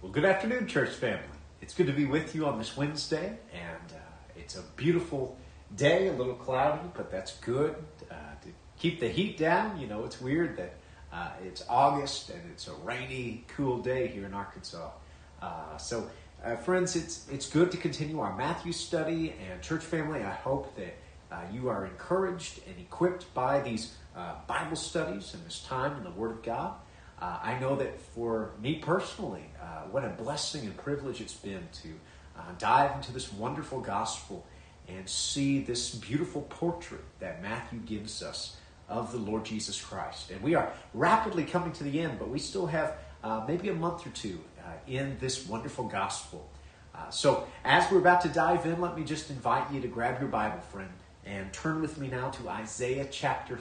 Well, good afternoon, church family. It's good to be with you on this Wednesday, and it's a beautiful day, a little cloudy, but that's good to keep the heat down. You know, it's weird that it's August and it's a rainy, cool day here in Arkansas. Friends, it's good to continue our Matthew study, and church family, I hope that you are encouraged and equipped by these Bible studies and this time in the Word of God. I know that for me personally, what a blessing and privilege it's been to dive into this wonderful gospel and see this beautiful portrait that Matthew gives us of the Lord Jesus Christ. And we are rapidly coming to the end, but we still have maybe a month or two in this wonderful gospel. So as we're about to dive in, let me just invite you to grab your Bible, friend, and turn with me now to Isaiah chapter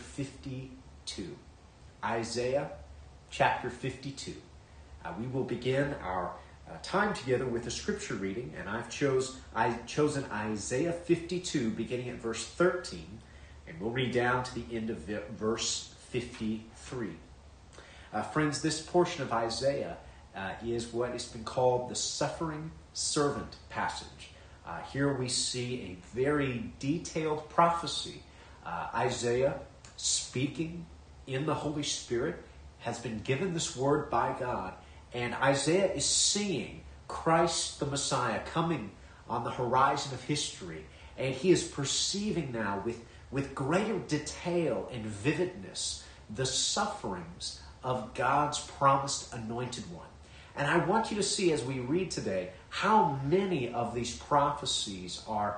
52. Isaiah chapter 52. We will begin our time together with a scripture reading, and I've chosen Isaiah 52, beginning at verse 13, and we'll read down to the end of verse 53. Friends, this portion of Isaiah is what has been called the suffering servant passage. Here we see a very detailed prophecy. Isaiah, speaking in the Holy Spirit, has been given this word by God, and Isaiah is seeing Christ the Messiah coming on the horizon of history, and he is perceiving now with greater detail and vividness the sufferings of God's promised anointed one. And I want you to see as we read today how many of these prophecies are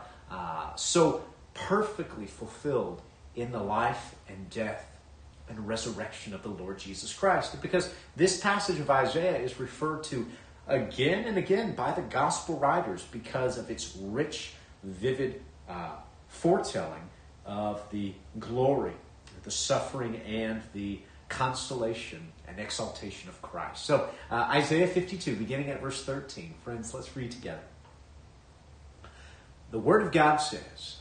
so perfectly fulfilled in the life and death and resurrection of the Lord Jesus Christ. Because this passage of Isaiah is referred to again and again by the gospel writers because of its rich, vivid foretelling of the glory, the suffering, and the consolation and exaltation of Christ. So Isaiah 52, beginning at verse 13. Friends, let's read together. The Word of God says,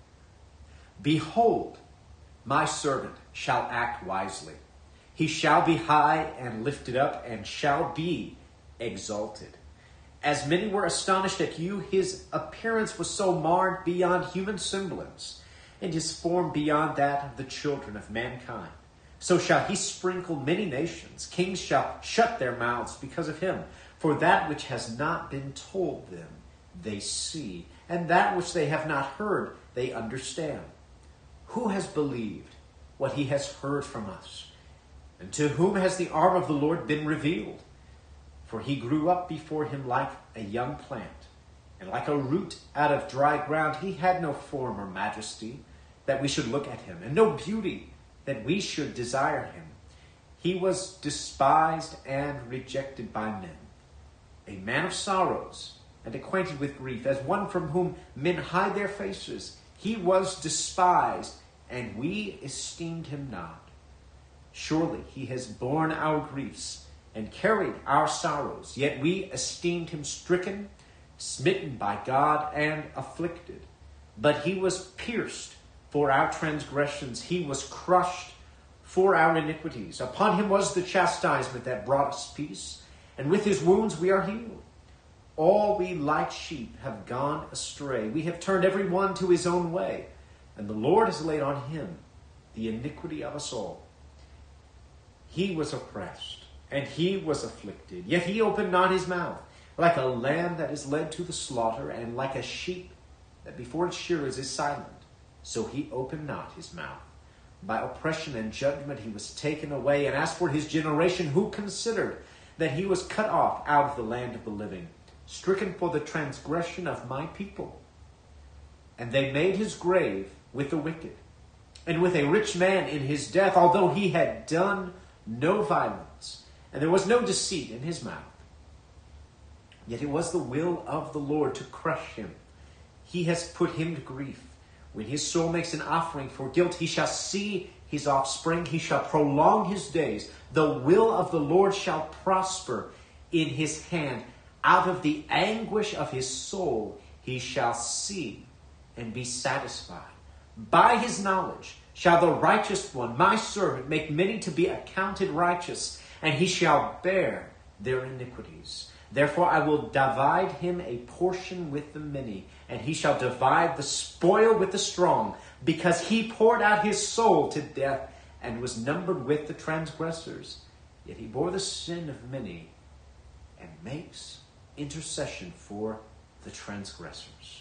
"Behold, my servant shall act wisely. He shall be high and lifted up and shall be exalted. As many were astonished at you, his appearance was so marred beyond human semblance, and his form beyond that of the children of mankind. So shall he sprinkle many nations. Kings shall shut their mouths because of him. For that which has not been told them, they see, and that which they have not heard, they understand. Who has believed what he has heard from us? And to whom has the arm of the Lord been revealed? For he grew up before him like a young plant, and like a root out of dry ground. He had no form or majesty that we should look at him, and no beauty that we should desire him. He was despised and rejected by men, a man of sorrows and acquainted with grief, as one from whom men hide their faces. He was despised, and we esteemed him not. Surely he has borne our griefs and carried our sorrows, yet we esteemed him stricken, smitten by God, and afflicted. But he was pierced for our transgressions. He was crushed for our iniquities. Upon him was the chastisement that brought us peace, and with his wounds we are healed. All we like sheep have gone astray. We have turned every one to his own way, and the Lord has laid on him the iniquity of us all. He was oppressed, and he was afflicted, yet he opened not his mouth. Like a lamb that is led to the slaughter, and like a sheep that before its shearers is silent, so he opened not his mouth. By oppression and judgment he was taken away. And as for his generation, who considered that he was cut off out of the land of the living, stricken for the transgression of my people? And they made his grave with the wicked, and with a rich man in his death, although he had done no violence, and there was no deceit in his mouth. Yet it was the will of the Lord to crush him. He has put him to grief. When his soul makes an offering for guilt, he shall see his offspring. He shall prolong his days. The will of the Lord shall prosper in his hand. Out of the anguish of his soul he shall see and be satisfied. By his knowledge shall the righteous one, my servant, make many to be accounted righteous, and he shall bear their iniquities. Therefore I will divide him a portion with the many, and he shall divide the spoil with the strong, because he poured out his soul to death and was numbered with the transgressors. Yet he bore the sin of many and makes intercession for the transgressors.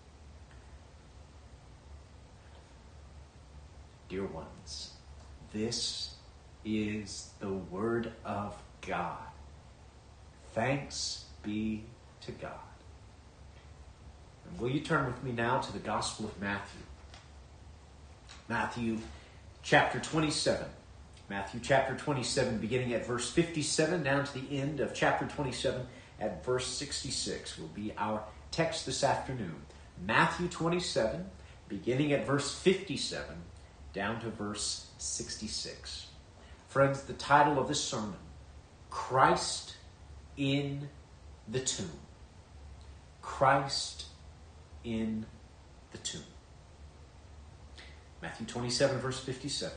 Dear ones, this is the word of God. Thanks be to God. And will you turn with me now to the Gospel of Matthew? Matthew chapter 27. Matthew chapter 27, beginning at verse 57 down to the end of chapter 27 at verse 66 will be our text this afternoon. Matthew 27, beginning at verse 57 down to verse 66. Friends, the title of this sermon, Christ in the Tomb. Christ in the tomb. Matthew 27, verse 57.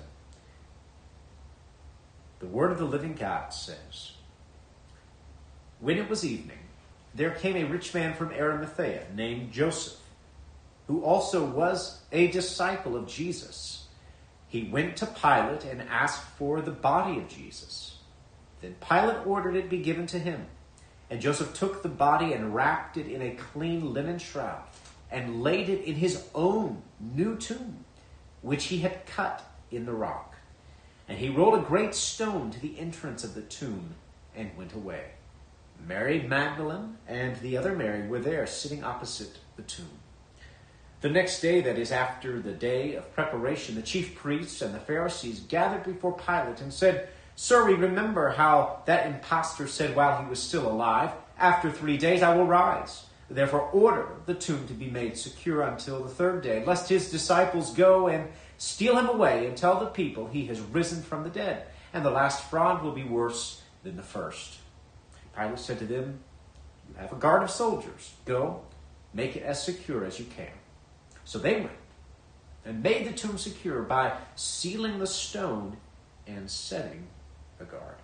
The word of the living God says, When it was evening, there came a rich man from Arimathea named Joseph, who also was a disciple of Jesus. He went to Pilate and asked for the body of Jesus. Then Pilate ordered it be given to him. And Joseph took the body and wrapped it in a clean linen shroud and laid it in his own new tomb, which he had cut in the rock. And he rolled a great stone to the entrance of the tomb and went away. Mary Magdalene and the other Mary were there, sitting opposite the tomb. The next day, that is after the day of preparation, the chief priests and the Pharisees gathered before Pilate and said, Sir, we remember how that impostor said while he was still alive, After 3 days I will rise. Therefore order the tomb to be made secure until the third day, lest his disciples go and steal him away and tell the people he has risen from the dead. And the last fraud will be worse than the first. Pilate said to them, You have a guard of soldiers. Go, make it as secure as you can. So they went and made the tomb secure by sealing the stone and setting a guard.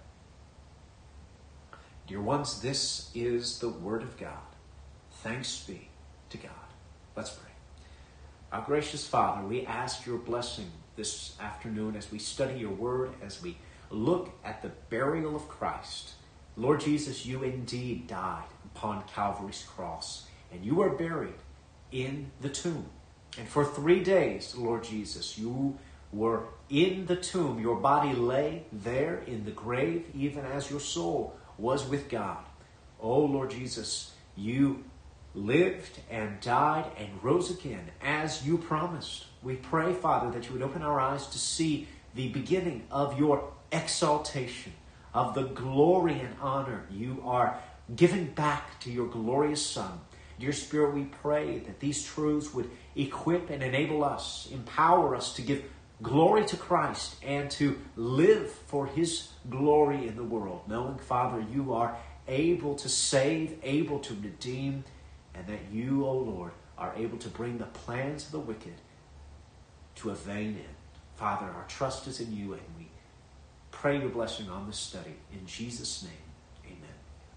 Dear ones, this is the word of God. Thanks be to God. Let's pray. Our gracious Father, we ask your blessing this afternoon as we study your word, as we look at the burial of Christ. Lord Jesus, you indeed died upon Calvary's cross, and you are buried in the tomb. And for 3 days, Lord Jesus, you were in the tomb. Your body lay there in the grave, even as your soul was with God. Oh, Lord Jesus, you lived and died and rose again as you promised. We pray, Father, that you would open our eyes to see the beginning of your exaltation, of the glory and honor you are giving back to your glorious Son. Dear Spirit, we pray that these truths would equip and enable us, empower us to give glory to Christ and to live for his glory in the world, knowing, Father, you are able to save, able to redeem, and that you, O Lord, are able to bring the plans of the wicked to a vain end. Father, our trust is in you, and we pray your blessing on this study. In Jesus' name, amen.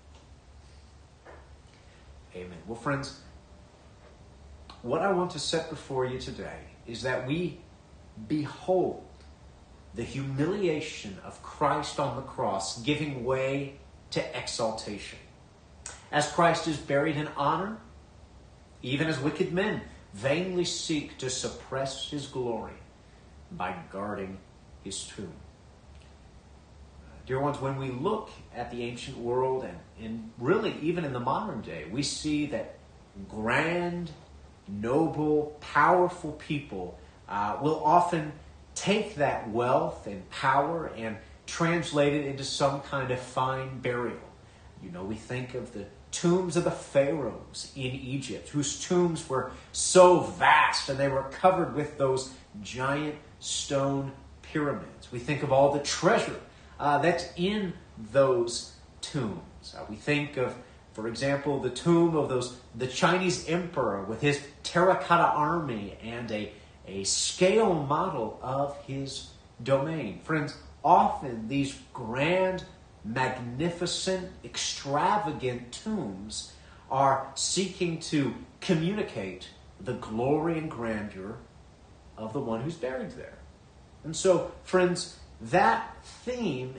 Amen. Well, friends, what I want to set before you today is that we behold the humiliation of Christ on the cross giving way to exaltation. As Christ is buried in honor, even as wicked men vainly seek to suppress his glory by guarding his tomb. Dear ones, when we look at the ancient world and really even in the modern day, we see that grand, noble, powerful people will often take that wealth and power and translate it into some kind of fine burial. You know, we think of the tombs of the pharaohs in Egypt, whose tombs were so vast and they were covered with those giant stone pyramids. We think of all the treasure that's in those tombs. We think of, for example, the tomb of the Chinese emperor with his terracotta army and a scale model of his domain. Friends, often these grand magnificent, extravagant tombs are seeking to communicate the glory and grandeur of the one who's buried there. And so, friends, that theme,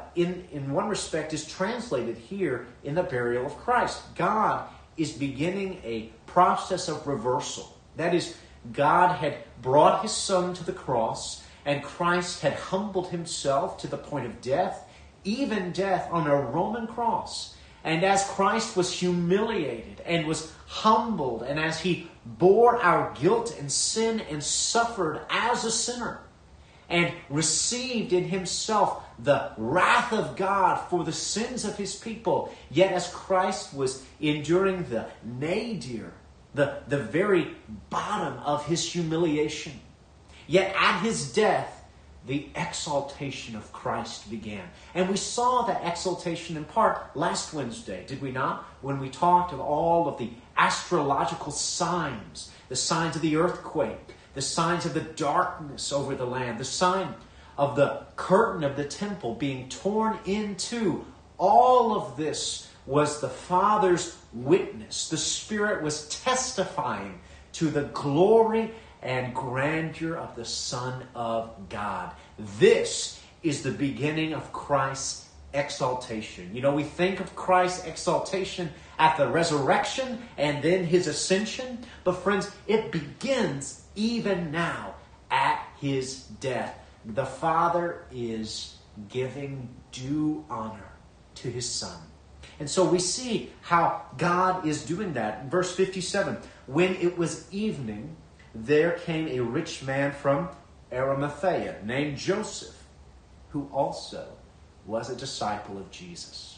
in one respect, is translated here in the burial of Christ. God is beginning a process of reversal. That is, God had brought his Son to the cross, and Christ had humbled himself to the point of death, even death on a Roman cross. And as Christ was humiliated and was humbled, and as he bore our guilt and sin and suffered as a sinner, and received in himself the wrath of God for the sins of his people, yet as Christ was enduring the nadir, the very bottom of his humiliation, yet at his death, the exaltation of Christ began. And we saw that exaltation in part last Wednesday, did we not? When we talked of all of the astrological signs, the signs of the earthquake, the signs of the darkness over the land, the sign of the curtain of the temple being torn in two. All of this was the Father's witness. The Spirit was testifying to the glory and grandeur of the Son of God. This is the beginning of Christ's exaltation. You know, we think of Christ's exaltation at the resurrection and then his ascension. But friends, it begins even now at his death. The Father is giving due honor to his Son. And so we see how God is doing that. In verse 57, when it was evening, there came a rich man from Arimathea named Joseph, who also was a disciple of Jesus.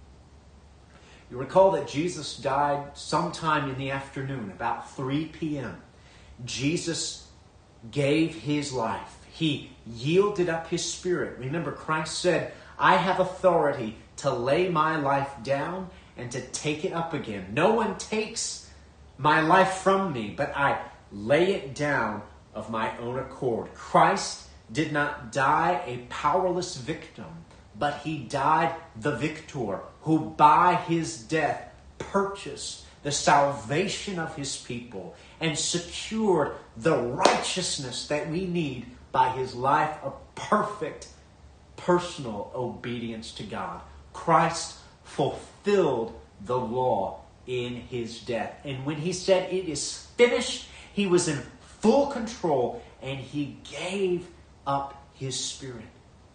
You recall that Jesus died sometime in the afternoon, about 3 p.m. Jesus gave his life. He yielded up his spirit. Remember, Christ said, I have authority to lay my life down and to take it up again. No one takes my life from me, but I lay it down of my own accord. Christ did not die a powerless victim, but he died the victor, who by his death purchased the salvation of his people and secured the righteousness that we need by his life of perfect personal obedience to God. Christ fulfilled the law in his death. And when he said it is finished, he was in full control, and he gave up his spirit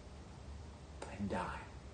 and died.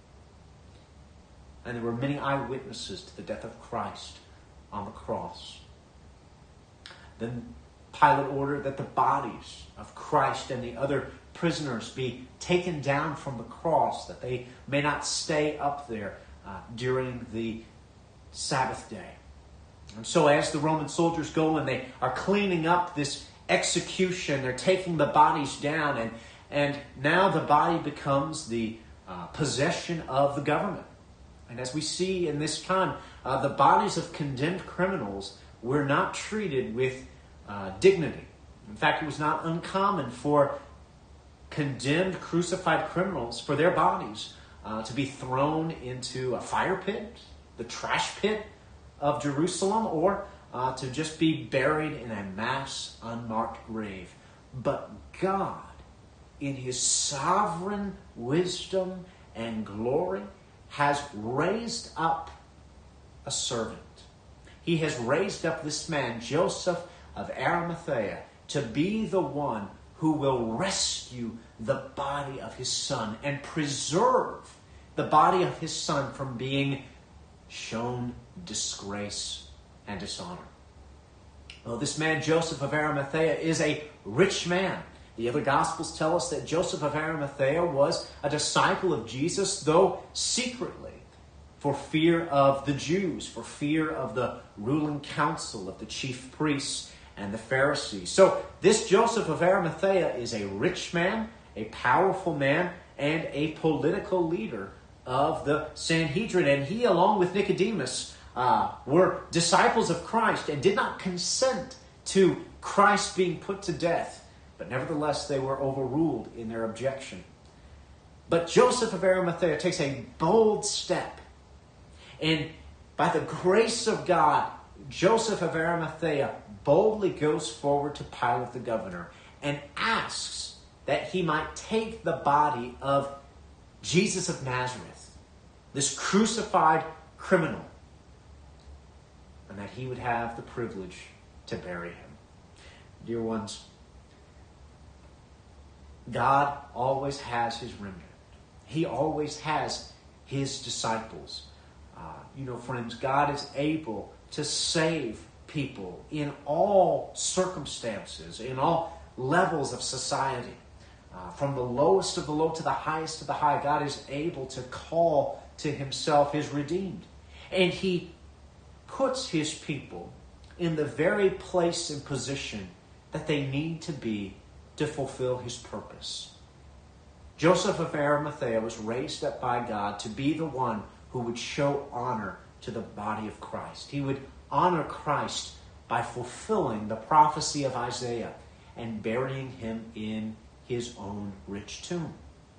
And there were many eyewitnesses to the death of Christ on the cross. Then Pilate ordered that the bodies of Christ and the other prisoners be taken down from the cross, that they may not stay up there during the Sabbath day. And so as the Roman soldiers go and they are cleaning up this execution, they're taking the bodies down, and now the body becomes the possession of the government. And as we see in this time, the bodies of condemned criminals were not treated with dignity. In fact, it was not uncommon for condemned, crucified criminals, for their bodies to be thrown into a fire pit, the trash pit of Jerusalem, or to just be buried in a mass unmarked grave. But God, in his sovereign wisdom and glory, has raised up a servant. He has raised up this man, Joseph of Arimathea, to be the one who will rescue the body of his Son and preserve the body of his Son from being shown disgrace and dishonor. Well, this man, Joseph of Arimathea, is a rich man. The other Gospels tell us that Joseph of Arimathea was a disciple of Jesus, though secretly, for fear of the Jews, for fear of the ruling council of the chief priests and the Pharisees. So this Joseph of Arimathea is a rich man, a powerful man, and a political leader of the Sanhedrin. And he, along with Nicodemus, were disciples of Christ and did not consent to Christ being put to death. But nevertheless, they were overruled in their objection. But Joseph of Arimathea takes a bold step. And by the grace of God, Joseph of Arimathea boldly goes forward to Pilate the governor and asks that he might take the body of Jesus of Nazareth, this crucified criminal, and that he would have the privilege to bury him. Dear ones, God always has his remnant. He always has his disciples. Friends, God is able to save people in all circumstances, in all levels of society. From the lowest of the low to the highest of the high, God is able to call to himself his redeemed. And he puts his people in the very place and position that they need to be to fulfill his purpose. Joseph of Arimathea was raised up by God to be the one who would show honor to the body of Christ. He would honor Christ by fulfilling the prophecy of Isaiah and burying him in his own rich tomb.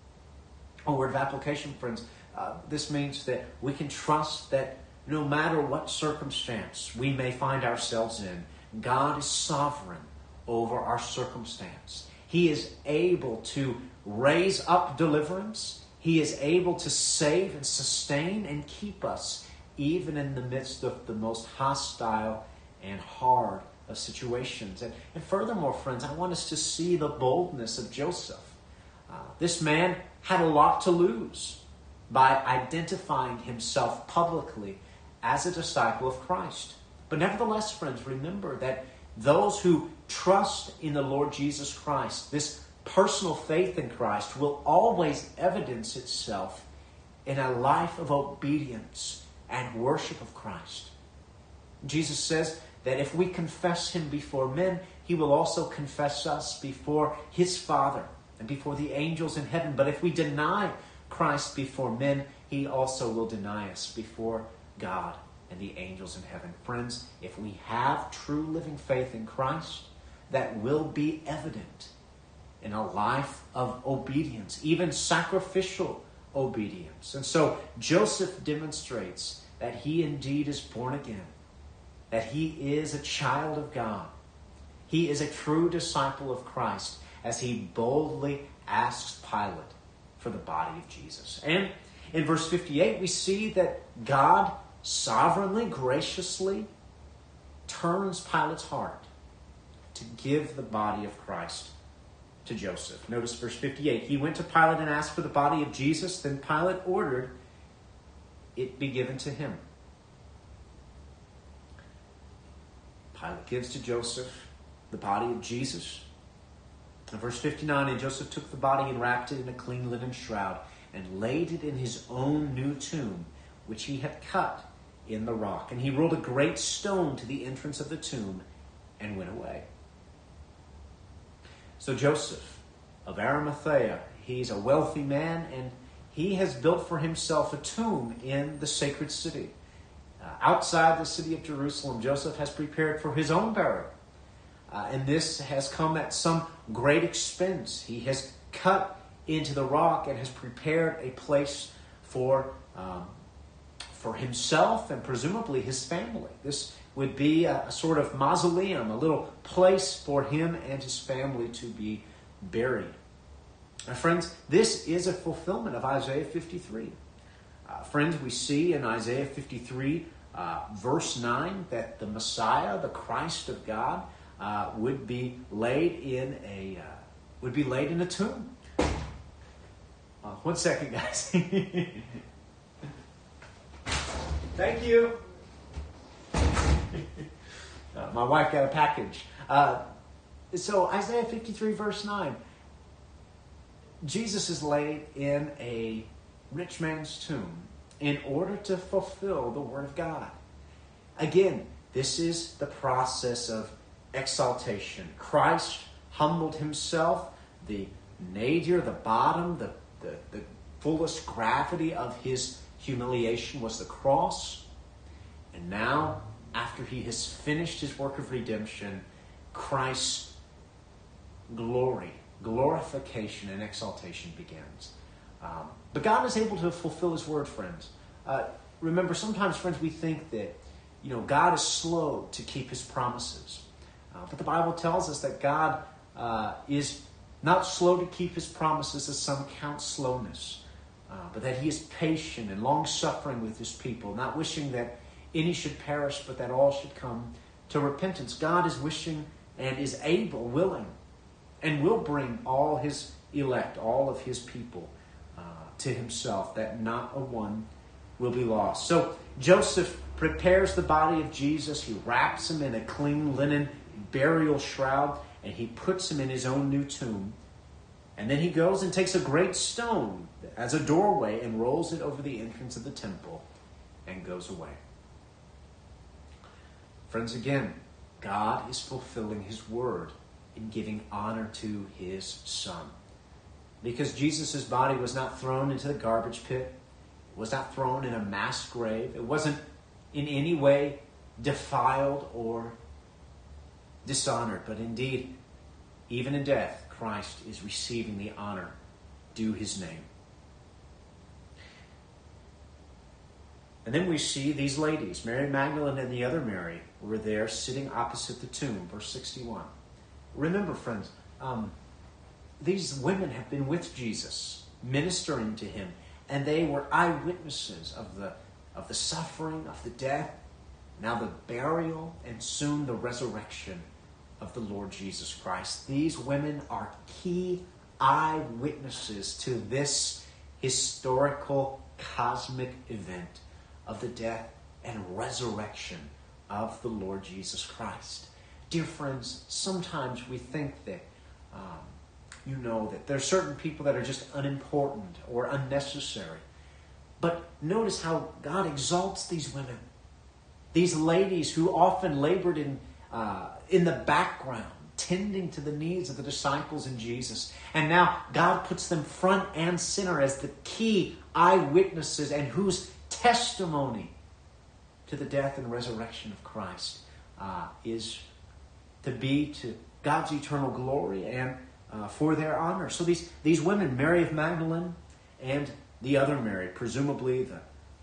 A word of application, friends. This means that we can trust that no matter what circumstance we may find ourselves in, God is sovereign over our circumstance. He is able to raise up deliverance. He is able to save and sustain and keep us even in the midst of the most hostile and hard of situations. And furthermore, friends, I want us to see the boldness of Joseph. This man had a lot to lose by identifying himself publicly as a disciple of Christ. But nevertheless, friends, remember that those who trust in the Lord Jesus Christ, this personal faith in Christ, will always evidence itself in a life of obedience and worship of Christ. Jesus says that if we confess him before men, he will also confess us before his Father and before the angels in heaven. But if we deny Christ before men, he also will deny us before God and the angels in heaven. Friends, if we have true living faith in Christ, that will be evident in a life of obedience, even sacrificial obedience. And so Joseph demonstrates that he indeed is born again, that he is a child of God. He is a true disciple of Christ as he boldly asks Pilate for the body of Jesus. And in verse 58, we see that God sovereignly, graciously turns Pilate's heart to give the body of Christ to Joseph. Notice verse 58. He went to Pilate and asked for the body of Jesus. Then Pilate ordered it be given to him. Pilate gives to Joseph the body of Jesus. In verse 59, and Joseph took the body and wrapped it in a clean linen shroud and laid it in his own new tomb, which he had cut in the rock. And he rolled a great stone to the entrance of the tomb and went away. So Joseph of Arimathea, he's a wealthy man, and he has built for himself a tomb in the sacred city. Outside the city of Jerusalem, Joseph has prepared for his own burial. And this has come at some great expense. He has cut into the rock and has prepared a place for himself and presumably his family. This would be a sort of mausoleum, a little place for him and his family to be buried. Now, friends, this is a fulfillment of Isaiah 53. Friends, we see in Isaiah 53, verse 9, that the Messiah, the Christ of God, would be laid in a tomb. One second, guys. Thank you. My wife got a package. So Isaiah 53, verse 9. Jesus is laid in a rich man's tomb in order to fulfill the Word of God. Again, this is the process of exaltation. Christ humbled himself. The nadir, the bottom, the fullest gravity of his humiliation was the cross. And now, after he has finished his work of redemption, Christ's glorification and exaltation begins. But God is able to fulfill his word, friends. Remember, sometimes, friends, we think that, God is slow to keep his promises. But the Bible tells us that God is not slow to keep his promises, as some count slowness, but that he is patient and long-suffering with his people, not wishing that any should perish, but that all should come to repentance. God is wishing and is able, willing, and will bring all his elect, all of his people, to himself, that not a one will be lost. So Joseph prepares the body of Jesus. He wraps him in a clean linen burial shroud, and he puts him in his own new tomb. And then he goes and takes a great stone as a doorway and rolls it over the entrance of the temple and goes away. Friends, again, God is fulfilling his word in giving honor to his Son. Because Jesus' body was not thrown into the garbage pit, was not thrown in a mass grave, it wasn't in any way defiled or dishonored, but indeed, even in death, Christ is receiving the honor due his name. And then we see these ladies, Mary Magdalene and the other Mary, were there sitting opposite the tomb, verse 61. Remember, friends, these women have been with Jesus, ministering to him, and they were eyewitnesses of the suffering, of the death, now the burial, and soon the resurrection of the Lord Jesus Christ. These women are key eyewitnesses to this historical, cosmic event of the death and resurrection of the Lord Jesus Christ. Dear friends, sometimes we think that that there are certain people that are just unimportant or unnecessary. But notice how God exalts these women. These ladies who often labored in the background, tending to the needs of the disciples and Jesus. And now God puts them front and center as the key eyewitnesses and whose testimony to the death and resurrection of Christ is to be to God's eternal glory and for their honor. So these women, Mary of Magdalene and the other Mary, presumably the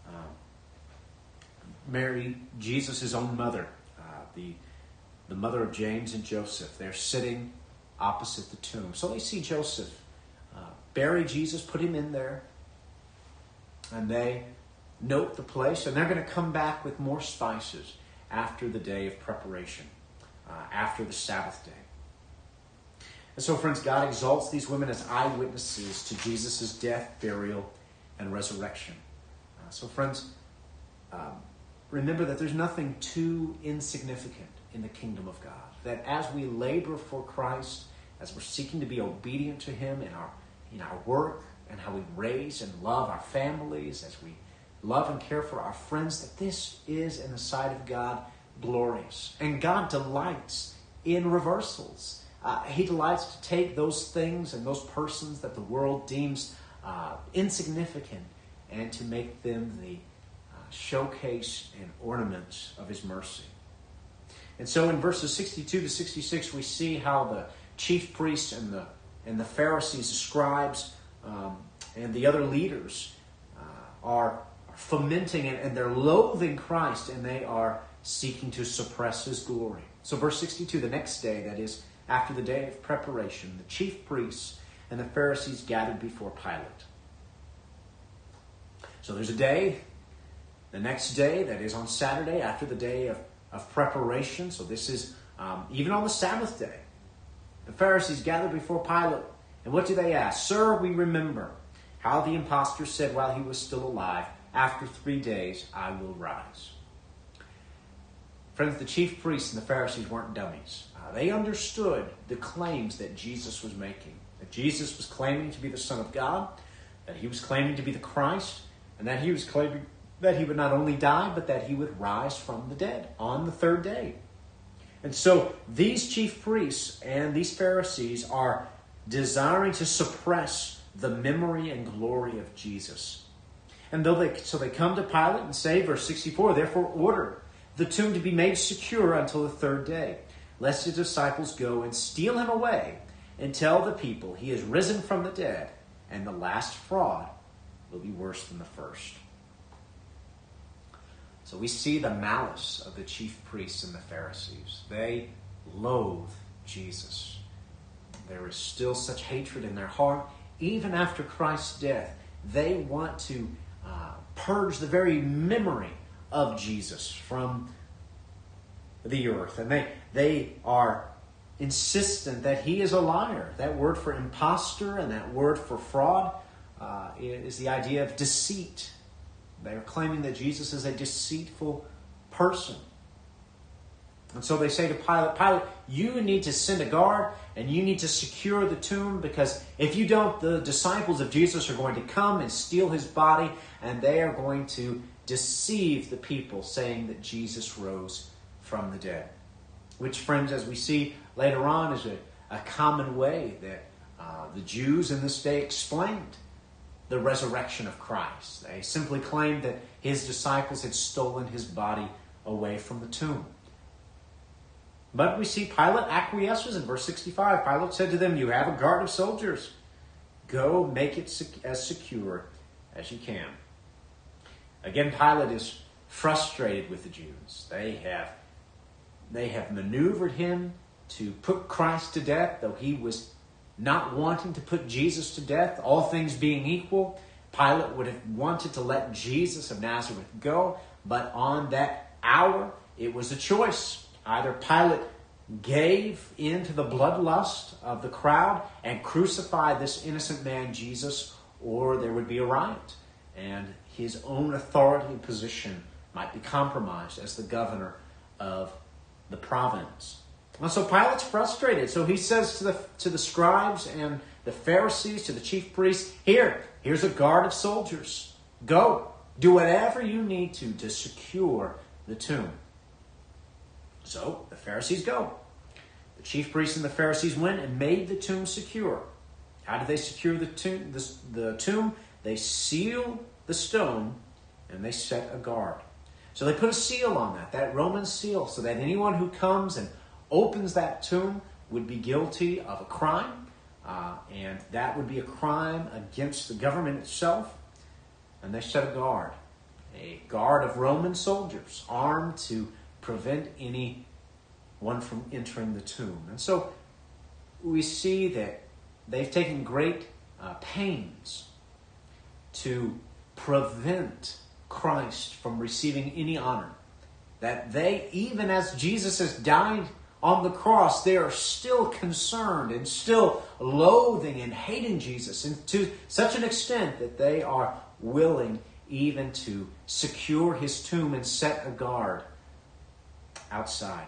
Mary, Jesus' own mother, the mother of James and Joseph, they're sitting opposite the tomb. So they see Joseph bury Jesus, put him in there, and they note the place, and they're going to come back with more spices after the day of preparation, after the Sabbath day. And so, friends, God exalts these women as eyewitnesses to Jesus' death, burial, and resurrection. So, friends, remember that there's nothing too insignificant in the kingdom of God. That as we labor for Christ, as we're seeking to be obedient to him in our work and how we raise and love our families, as we love and care for our friends, that this is in the sight of God glorious. And God delights in reversals. He delights to take those things and those persons that the world deems insignificant and to make them the showcase and ornaments of his mercy. And so in verses 62 to 66, we see how the chief priests and the Pharisees, the scribes, and the other leaders are fomenting and they're loathing Christ, and they are seeking to suppress his glory. So verse 62, the next day, that is, after the day of preparation, the chief priests and the Pharisees gathered before Pilate. So there's a day, the next day, that is on Saturday, after the day of preparation. So this is even on the Sabbath day. The Pharisees gathered before Pilate. And what do they ask? Sir, we remember how the impostor said while he was still alive, after 3 days I will rise. Friends, the chief priests and the Pharisees weren't dummies. They understood the claims that Jesus was making. That Jesus was claiming to be the Son of God, that he was claiming to be the Christ, and that he was claiming that he would not only die, but that he would rise from the dead on the third day. And so these chief priests and these Pharisees are desiring to suppress the memory and glory of Jesus. And so they come to Pilate and say, verse 64, therefore order the tomb to be made secure until the third day, lest his disciples go and steal him away and tell the people he is risen from the dead. and the last fraud will be worse than the first. So we see the malice of the chief priests and the Pharisees. They loathe Jesus. There is still such hatred in their heart. Even after Christ's death, they want to purge the very memory of Jesus from the earth. And they are insistent that he is a liar. That word for impostor and that word for fraud is the idea of deceit. They are claiming that Jesus is a deceitful person. And so they say to Pilate, Pilate, you need to send a guard and you need to secure the tomb, because if you don't, the disciples of Jesus are going to come and steal his body, and they are going to deceive the people, saying that Jesus rose from the dead. Which, friends, as we see later on, is a common way that the Jews in this day explained the resurrection of Christ. They simply claimed that his disciples had stolen his body away from the tomb. But we see Pilate acquiesces in verse 65. Pilate said to them, you have a guard of soldiers. Go make it as secure as you can. Again, Pilate is frustrated with the Jews. They have maneuvered him to put Christ to death, though he was not wanting to put Jesus to death. All things being equal, Pilate would have wanted to let Jesus of Nazareth go, but on that hour, it was a choice. Either Pilate gave in to the bloodlust of the crowd and crucified this innocent man, Jesus, or there would be a riot, and his own authority and position might be compromised as the governor of the province. And so Pilate's frustrated. So he says to the scribes and the Pharisees, to the chief priests, here's a guard of soldiers. Go, do whatever you need to secure the tomb. So the Pharisees go. The chief priests and the Pharisees went and made the tomb secure. How did they secure the tomb? They sealed the stone and they set a guard. So they put a seal on that Roman seal, so that anyone who comes and opens that tomb would be guilty of a crime, and that would be a crime against the government itself. And they set a guard of Roman soldiers, armed to prevent anyone from entering the tomb. And so we see that they've taken great pains to prevent Christ from receiving any honor. That they, even as Jesus has died on the cross, they are still concerned and still loathing and hating Jesus, and to such an extent that they are willing even to secure his tomb and set a guard outside.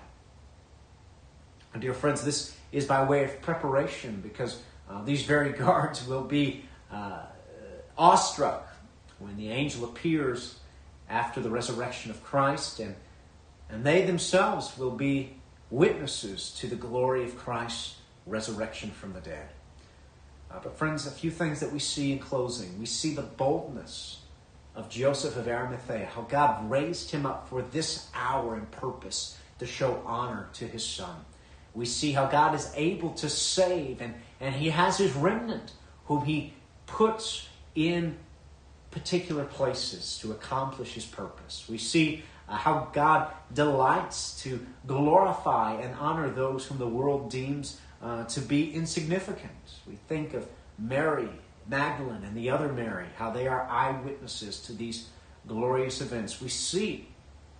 And dear friends, this is by way of preparation, because these very guards will be awestruck when the angel appears after the resurrection of Christ, and they themselves will be witnesses to the glory of Christ's resurrection from the dead. But friends, a few things that we see in closing. We see the boldness of Joseph of Arimathea, how God raised him up for this hour and purpose to show honor to his son. We see how God is able to save, and he has his remnant whom he puts in particular places to accomplish his purpose. We see how God delights to glorify and honor those whom the world deems to be insignificant. We think of Mary Magdalene and the other Mary, how they are eyewitnesses to these glorious events. We see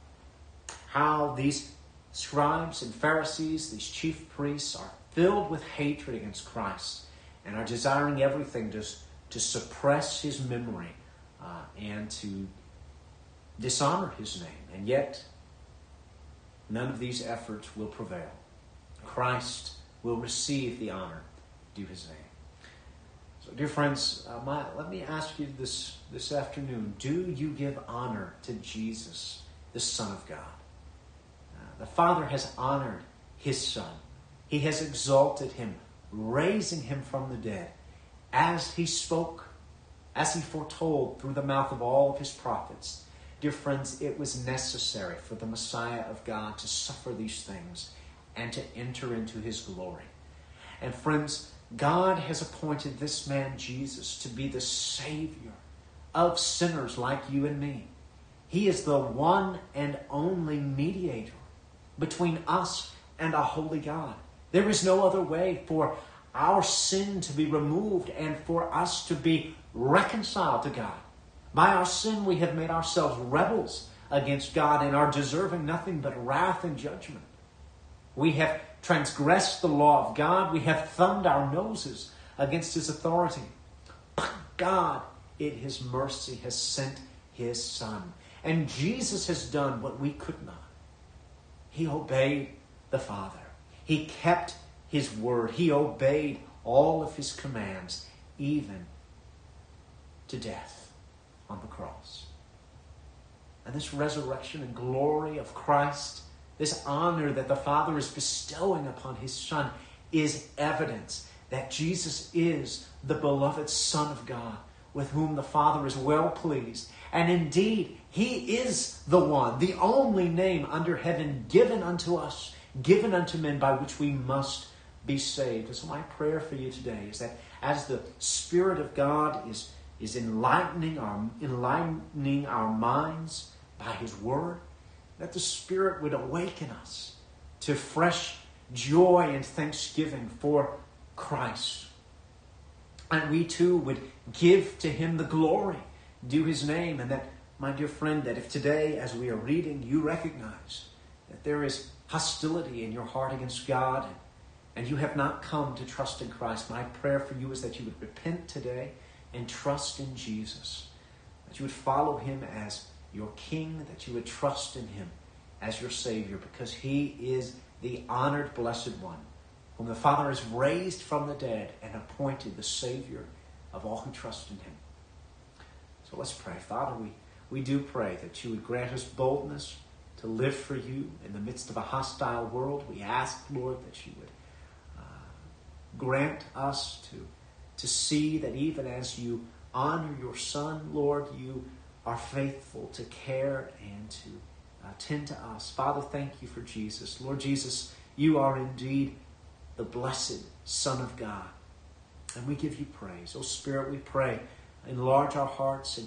how these scribes and Pharisees, these chief priests, are filled with hatred against Christ and are desiring everything to suppress his memory and to dishonor his name. And yet, none of these efforts will prevail. Christ will receive the honor due his name. So, dear friends, let me ask you this afternoon, do you give honor to Jesus, the Son of God? The Father has honored his Son. He has exalted him, raising him from the dead, as he spoke, as he foretold through the mouth of all of his prophets. Dear friends, it was necessary for the Messiah of God to suffer these things and to enter into his glory. And friends, God has appointed this man Jesus to be the Savior of sinners like you and me. He is the one and only mediator between us and a holy God. There is no other way for our sin to be removed and for us to be reconciled to God. By our sin, we have made ourselves rebels against God and are deserving nothing but wrath and judgment. We have transgressed the law of God. We have thumbed our noses against His authority. But God, in His mercy, has sent His Son. And Jesus has done what we could not. He obeyed the Father. He kept His word. He obeyed all of His commands, even to death on the cross. And this resurrection and glory of Christ, this honor that the Father is bestowing upon His Son, is evidence that Jesus is the beloved Son of God, with whom the Father is well pleased. And indeed, He is the one, the only name under heaven given unto us, given unto men, by which we must be saved. And so my prayer for you today is that as the Spirit of God is enlightening our minds by His Word, that the Spirit would awaken us to fresh joy and thanksgiving for Christ. And we too would give to Him the glory due His name. And that, my dear friend, that if today, as we are reading, you recognize that there is hostility in your heart against God, and you have not come to trust in Christ, my prayer for you is that you would repent today and trust in Jesus, that you would follow Him as your King, that you would trust in Him as your Savior, because He is the honored Blessed One, whom the Father has raised from the dead and appointed the Savior of all who trust in Him. So let's pray. Father, we do pray that you would grant us boldness to live for you in the midst of a hostile world. We ask, Lord, that you would grant us to see that even as you honor your Son, Lord, you are faithful to care and to tend to us. Father, thank you for Jesus. Lord Jesus, you are indeed the blessed Son of God, and we give you praise. Oh Spirit, we pray, enlarge our hearts and